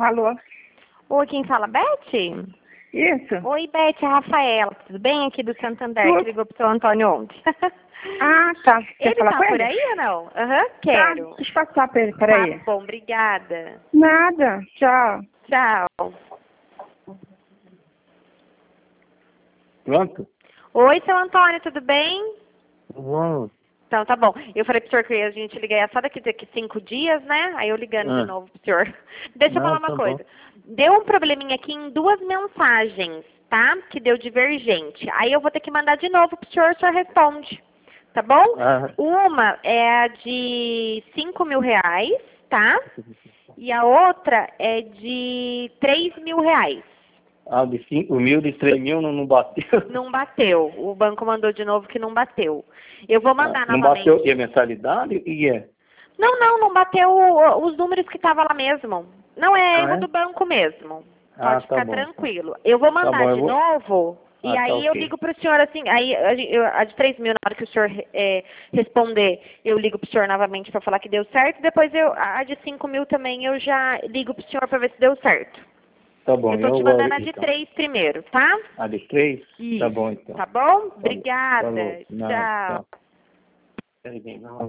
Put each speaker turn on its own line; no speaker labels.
Alô?
Oi, quem fala? Beth?
Isso?
Oi, Beth, é a Rafaela. Tudo bem? Aqui do Santander, que ligou pro seu Antônio ontem.
Ah, tá. Quer
Ele
falar
tá
com
por
ele?
aí ou não? Aham,
Tá,
quero.
deixa eu passar pra ele, peraí.
Tá bom, obrigada.
Nada, tchau.
Tchau.
Pronto?
Oi, seu Antônio, tudo bem?
Bom.
Então, tá bom. Eu falei pro senhor que a gente ligaria só daqui 5 dias, né? Aí eu ligando de novo pro senhor. Deixa eu falar uma
Tá
coisa.
bom.
Deu um probleminha aqui em 2 mensagens, tá? Que deu divergente. Aí eu vou ter que mandar de novo pro senhor, o senhor responde. Tá bom? Uma é a de 5 mil reais, tá? E a outra é de 3 mil reais.
Ah, de 5 mil, de 3 mil não bateu?
Não bateu. O banco mandou de novo que não bateu. Eu vou mandar
Não
novamente.
bateu e a mensalidade? E é?
Não bateu os números que estavam lá mesmo. Não, é erro do banco mesmo. Pode
Tá
ficar
bom.
tranquilo. Eu vou mandar
bom,
de novo e
tá
aí eu
ok.
ligo pro senhor assim, aí a de 3 mil, na hora que o senhor responder, eu ligo pro senhor novamente para falar que deu certo. Depois a de 5 mil também eu já ligo pro senhor para ver se deu certo.
Tá bom,
Eu tô te
vou
mandando a de
então.
3 primeiro, tá?
A de 3?
Isso.
Tá bom, então.
Tá bom?
Falou.
Obrigada.
Falou. Nada,
Tchau.
tchau.